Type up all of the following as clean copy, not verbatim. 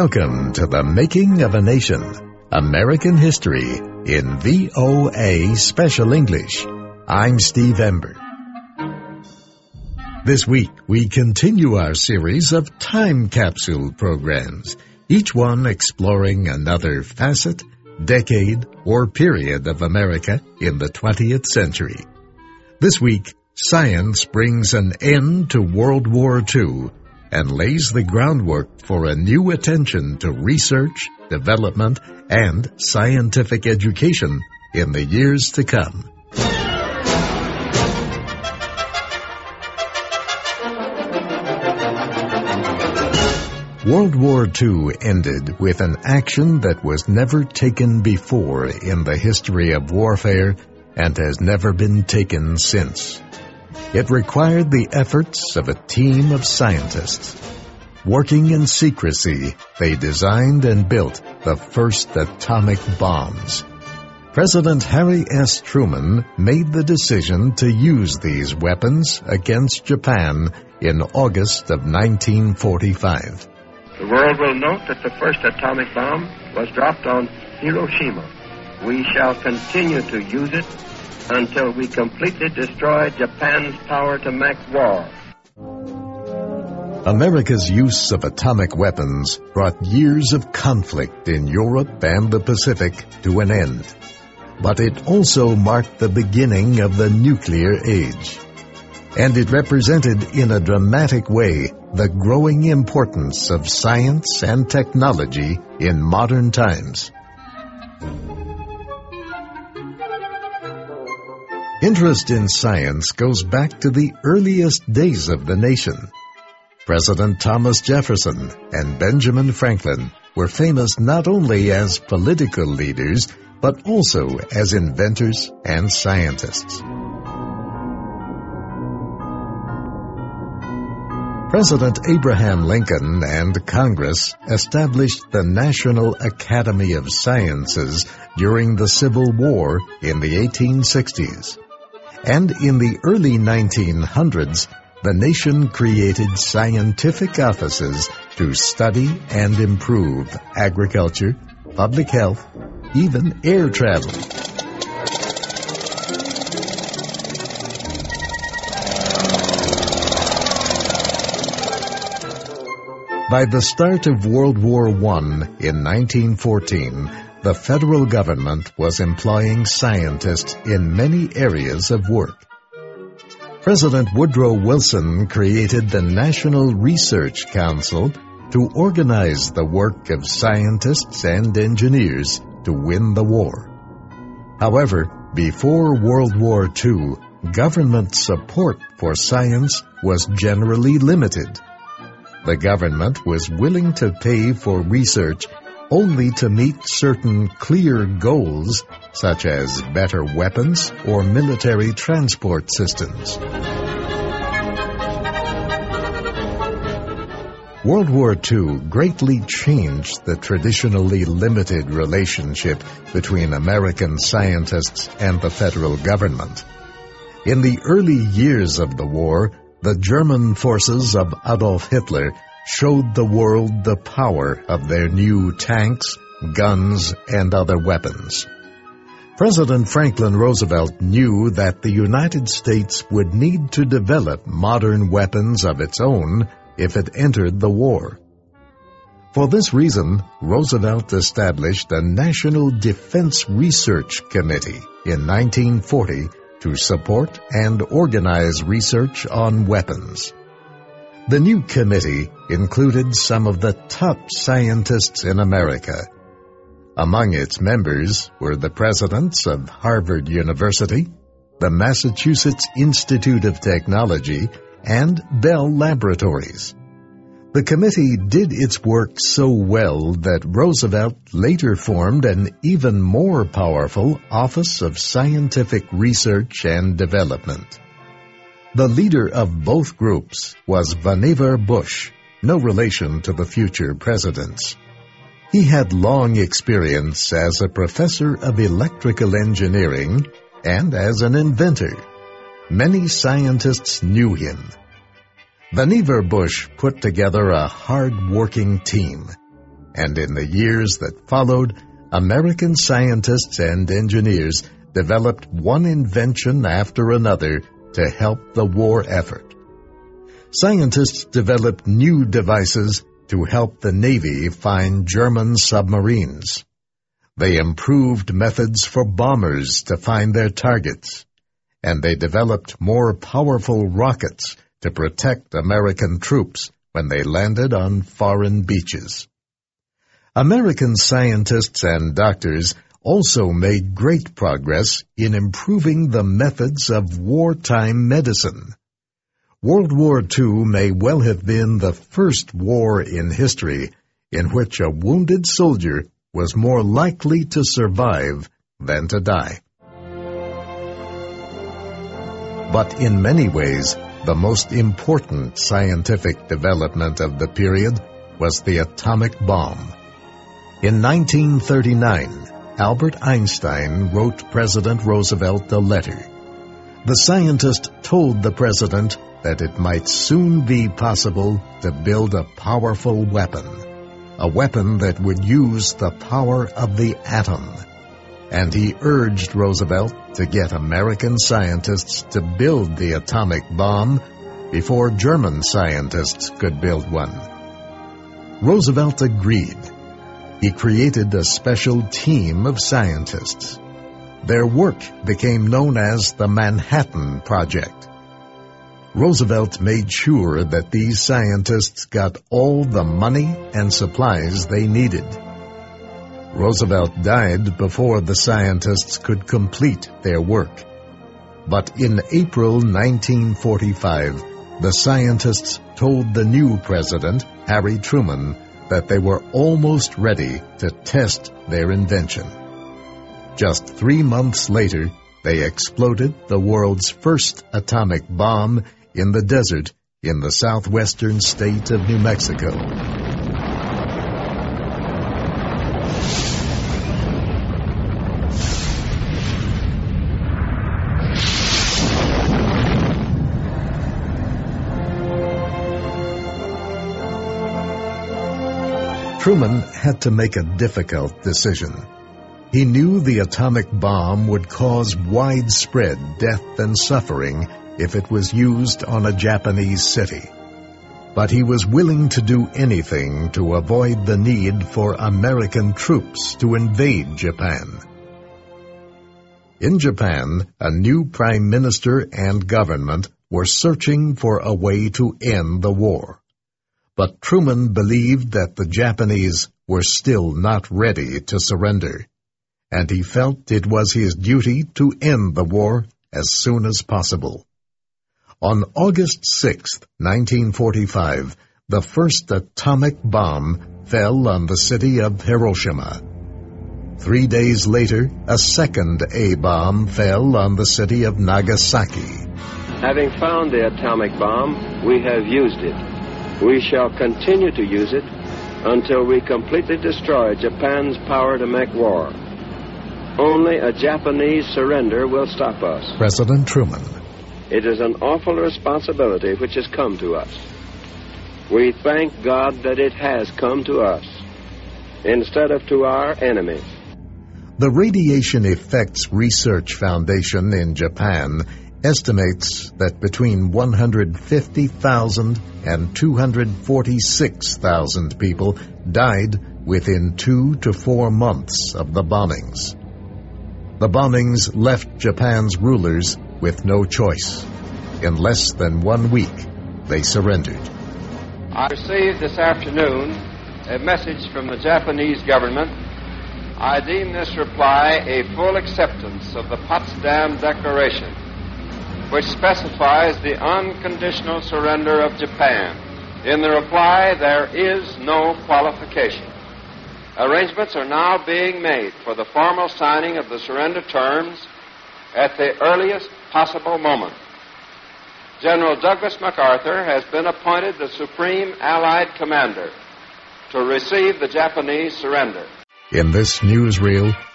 Welcome to the Making of a Nation, American History in VOA Special English. I'm Steve Ember. This week, we continue our series of time capsule programs, each one exploring another facet, decade, or period of America in the 20th century. This week, science brings an end to World War II and lays the groundwork for a new attention to research, development, and scientific education in the years to come. World War II ended with an action that was never taken before in the history of warfare and has never been taken since. It required the efforts of a team of scientists. Working in secrecy, they designed and built the first atomic bombs. President Harry S. Truman made the decision to use these weapons against Japan in August of 1945. The world will note that the first atomic bomb was dropped on Hiroshima. We shall continue to use it until we completely destroy Japan's power to make war. America's use of atomic weapons brought years of conflict in Europe and the Pacific to an end. But it also marked the beginning of the nuclear age. And it represented in a dramatic way the growing importance of science and technology in modern times. Interest in science goes back to the earliest days of the nation. President Thomas Jefferson and Benjamin Franklin were famous not only as political leaders, but also as inventors and scientists. President Abraham Lincoln and Congress established the National Academy of Sciences during the Civil War in the 1860s. And in the early 1900s, the nation created scientific offices to study and improve agriculture, public health, even air travel. By the start of World War I in 1914, the federal government was employing scientists in many areas of work. President Woodrow Wilson created the National Research Council to organize the work of scientists and engineers to win the war. However, before World War II, government support for science was generally limited. The government was willing to pay for research only to meet certain clear goals, such as better weapons or military transport systems. World War II greatly changed the traditionally limited relationship between American scientists and the federal government. In the early years of the war, the German forces of Adolf Hitler showed the world the power of their new tanks, guns, and other weapons. President Franklin Roosevelt knew that the United States would need to develop modern weapons of its own if it entered the war. For this reason, Roosevelt established the National Defense Research Committee in 1940 to support and organize research on weapons. The new committee included some of the top scientists in America. Among its members were the presidents of Harvard University, the Massachusetts Institute of Technology, and Bell Laboratories. The committee did its work so well that Roosevelt later formed an even more powerful Office of Scientific Research and Development. The leader of both groups was Vannevar Bush, no relation to the future presidents. He had long experience as a professor of electrical engineering and as an inventor. Many scientists knew him. Vannevar Bush put together a hard-working team, and in the years that followed, American scientists and engineers developed one invention after another to help the war effort. Scientists developed new devices to help the Navy find German submarines. They improved methods for bombers to find their targets, and they developed more powerful rockets to protect American troops when they landed on foreign beaches. American scientists and doctors also made great progress in improving the methods of wartime medicine. World War II may well have been the first war in history in which a wounded soldier was more likely to survive than to die. But in many ways, the most important scientific development of the period was the atomic bomb. In 1939, Albert Einstein wrote President Roosevelt a letter. The scientist told the president that it might soon be possible to build a powerful weapon, a weapon that would use the power of the atom. And he urged Roosevelt to get American scientists to build the atomic bomb before German scientists could build one. Roosevelt agreed. He created a special team of scientists. Their work became known as the Manhattan Project. Roosevelt made sure that these scientists got all the money and supplies they needed. Roosevelt died before the scientists could complete their work. But in April 1945, the scientists told the new president, Harry Truman, that they were almost ready to test their invention. Just 3 months later, they exploded the world's first atomic bomb in the desert in the southwestern state of New Mexico. Truman had to make a difficult decision. He knew the atomic bomb would cause widespread death and suffering if it was used on a Japanese city. But he was willing to do anything to avoid the need for American troops to invade Japan. In Japan, a new prime minister and government were searching for a way to end the war. But Truman believed that the Japanese were still not ready to surrender, and he felt it was his duty to end the war as soon as possible. On August 6, 1945, the first atomic bomb fell on the city of Hiroshima. 3 days later, a second A-bomb fell on the city of Nagasaki. Having found the atomic bomb, we have used it. We shall continue to use it until we completely destroy Japan's power to make war. Only a Japanese surrender will stop us. President Truman. It is an awful responsibility which has come to us. We thank God that it has come to us instead of to our enemies. The Radiation Effects Research Foundation in Japan estimates that between 150,000 and 246,000 people died within 2 to 4 months of the bombings. The bombings left Japan's rulers with no choice. In less than 1 week, they surrendered. I received this afternoon a message from the Japanese government. I deem this reply a full acceptance of the Potsdam Declaration, which specifies the unconditional surrender of Japan. In the reply, there is no qualification. Arrangements are now being made for the formal signing of the surrender terms at the earliest possible moment. General Douglas MacArthur has been appointed the Supreme Allied Commander to receive the Japanese surrender. In this newsreel,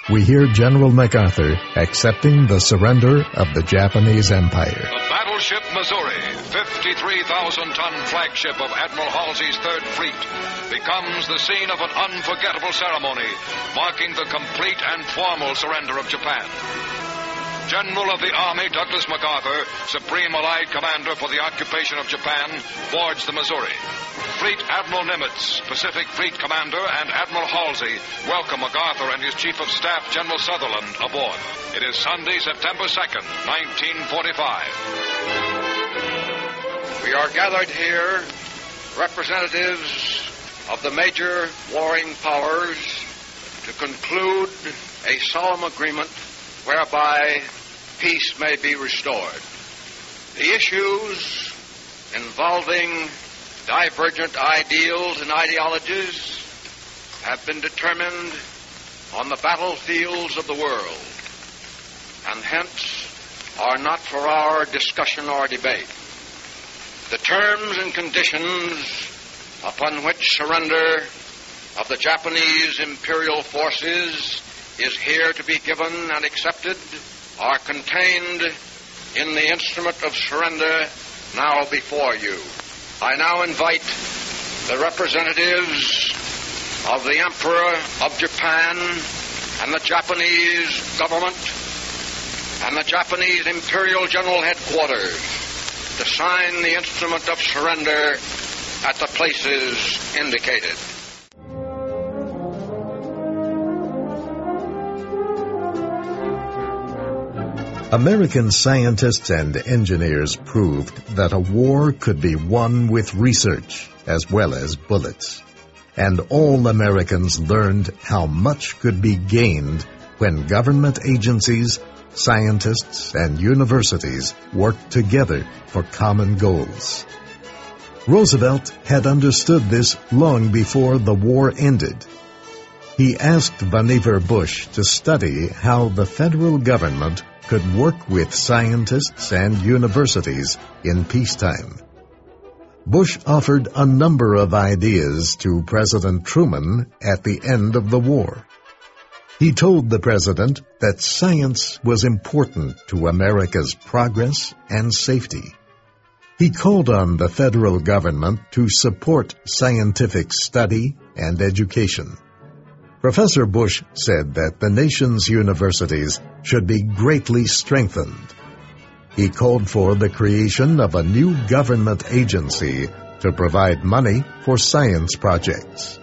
we hear General MacArthur accepting the surrender of the Japanese Empire. The battleship Missouri, 53,000-ton flagship of Admiral Halsey's Third Fleet, becomes the scene of an unforgettable ceremony marking the complete and formal surrender of Japan. General of the Army Douglas MacArthur, Supreme Allied Commander for the occupation of Japan, boards the Missouri. Fleet Admiral Nimitz, Pacific Fleet Commander, and Admiral Halsey welcome MacArthur and his Chief of Staff, General Sutherland, aboard. It is Sunday, September 2nd, 1945. We are gathered here, representatives of the major warring powers, to conclude a solemn agreement whereby peace may be restored. The issues involving divergent ideals and ideologies have been determined on the battlefields of the world, and hence are not for our discussion or debate. The terms and conditions upon which surrender of the Japanese imperial forces is here to be given and accepted are contained in the instrument of surrender now before you. I now invite the representatives of the Emperor of Japan and the Japanese government and the Japanese Imperial General Headquarters to sign the instrument of surrender at the places indicated. American scientists and engineers proved that a war could be won with research as well as bullets. And all Americans learned how much could be gained when government agencies, scientists, and universities worked together for common goals. Roosevelt had understood this long before the war ended. He asked Vannevar Bush to study how the federal government could work with scientists and universities in peacetime. Bush offered a number of ideas to President Truman at the end of the war. He told the president that science was important to America's progress and safety. He called on the federal government to support scientific study and education. Professor Bush said that the nation's universities should be greatly strengthened. He called for the creation of a new government agency to provide money for science projects.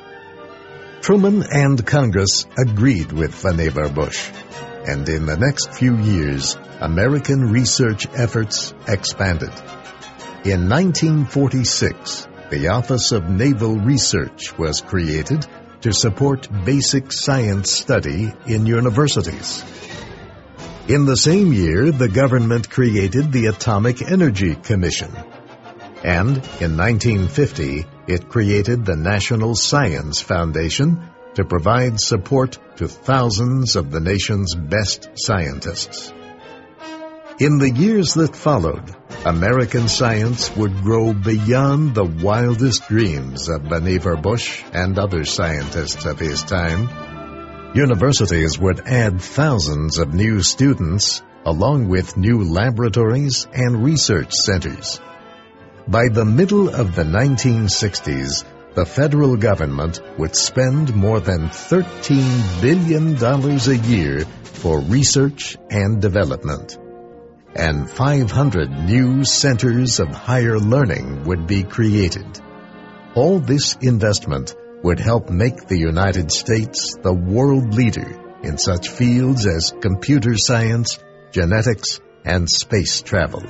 Truman and Congress agreed with Vannevar Bush, and in the next few years, American research efforts expanded. In 1946, the Office of Naval Research was created to support basic science study in universities. In the same year, the government created the Atomic Energy Commission. And in 1950, it created the National Science Foundation to provide support to thousands of the nation's best scientists. In the years that followed, American science would grow beyond the wildest dreams of Vannevar Bush and other scientists of his time. Universities would add thousands of new students, along with new laboratories and research centers. By the middle of the 1960s, the federal government would spend more than $13 billion a year for research and development. And 500 new centers of higher learning would be created. All this investment would help make the United States the world leader in such fields as computer science, genetics, and space travel.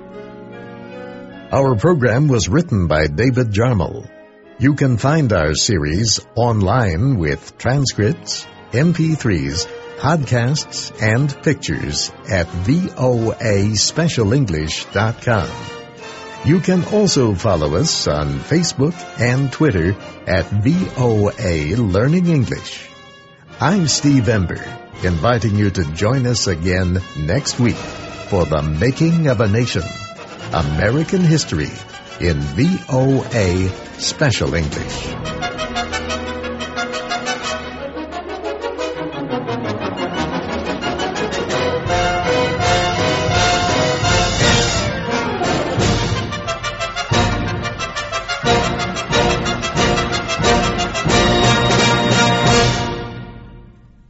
Our program was written by David Jarmel. You can find our series online with transcripts, MP3s, podcasts, and pictures at voaspecialenglish.com. You can also follow us on Facebook and Twitter at VOA Learning English. I'm Steve Ember, inviting you to join us again next week for The Making of a Nation, American History in VOA Special English.